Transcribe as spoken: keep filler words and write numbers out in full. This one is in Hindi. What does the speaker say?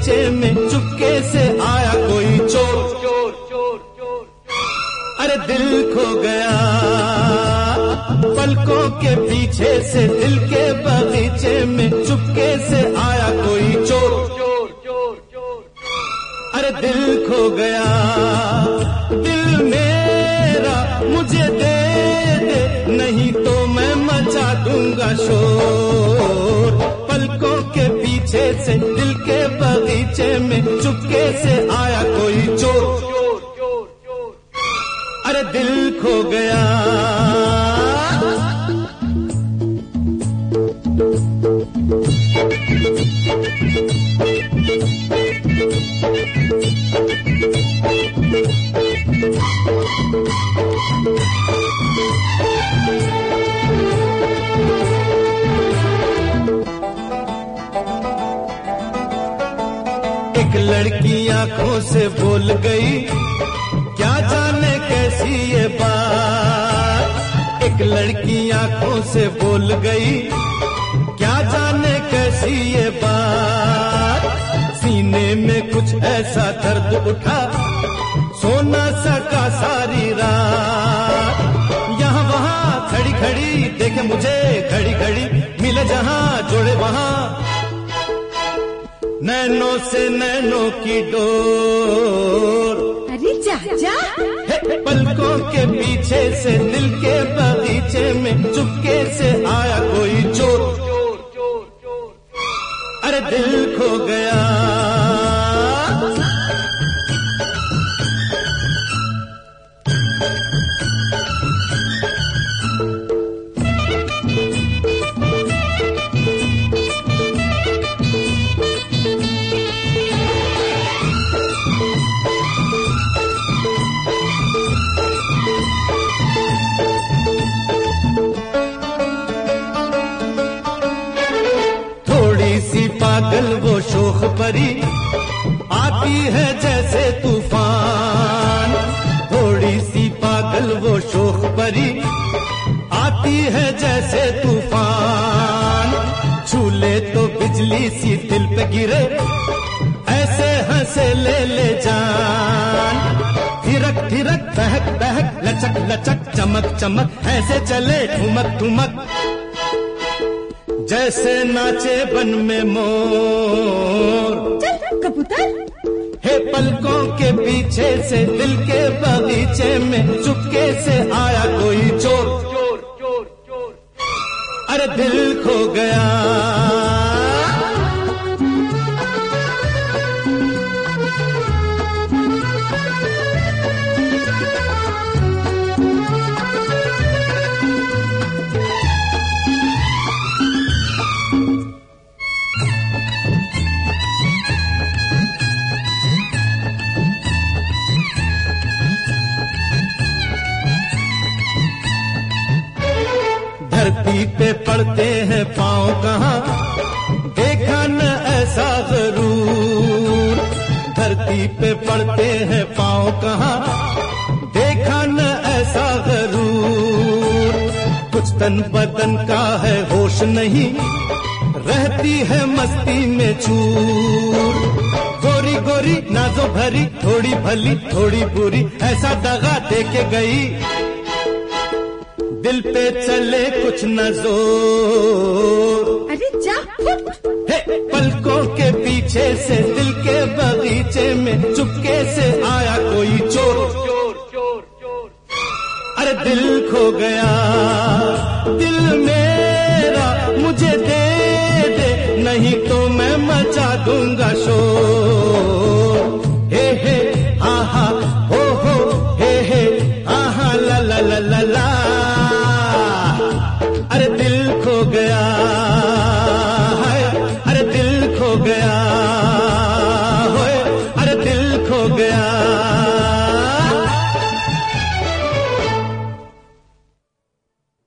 बगीचे में चुपके से आया कोई चोर। चोर चोर चोर अरे दिल खो गया पलकों के पीछे से, दिल के बगीचे में चुपके से आया कोई चोर। चोर चोर चोर अरे दिल खो गया, दिल मेरा मुझे दे दे, नहीं तो मैं मचा दूंगा शोर। पलकों के पीछे से, दिल के बगीचे में चुपके से आया कोई चोर। चोर चोर चोर अरे दिल खो गया। एक लड़की आंखों से बोल गई, क्या जाने कैसी ये बात। एक लड़की आंखों से बोल गई, क्या जाने कैसी ये बात। सीने में कुछ ऐसा दर्द उठा, सो न सका सारी रात। यहाँ वहाँ खड़ी खड़ी देखे मुझे, खड़ी खड़ी मिले जहाँ जोड़े वहाँ। नैनों से नैनों की डोर, अरे जा जा। पलकों के पीछे से, दिल के बगीचे में चुपके से आया कोई चोर। चोर चोर चोर अरे दिल खो गया। पागल वो शोख परी आती है जैसे तूफान। थोड़ी सी पागल वो शोख परी आती है जैसे तूफान। छूले तो बिजली सी दिल पे गिरे, ऐसे हंसे ले ले जान। थिरक थिरक बहक बहक लचक लचक चमक चमक, ऐसे चले ठुमक ठुमक जैसे नाचे बन में मोर। चल कबूतर। हे पलकों के पीछे से, दिल के बगीचे में चुपके से आया कोई चोर। चोर चोर चोर अरे दिल खो गया। धरती पे पड़ते हैं पाँव कहाँ, देखा न ऐसा जरूर। धरती पे पड़ते हैं पाँव कहाँ, देखा न ऐसा जरूर। कुछ तन बदन का है होश नहीं, रहती है मस्ती में चूर। गोरी गोरी नाजो भरी, थोड़ी भली थोड़ी बुरी, ऐसा दगा दे के गई। दिल पे चले कुछ न जोर। अरे जा हे पलकों के पीछे से, दिल के बगीचे में चुपके से आया कोई चोर। चोर चोर चोर अरे दिल खो गया, दिल मेरा मुझे दे दे, नहीं तो मैं मचा दूंगा शोर। हे हे हा हा हो हो, हे हे हा हा ला ला ला ला ला। अरे दिल खो गया है, अरे दिल खो गया होए, अरे दिल खो गया।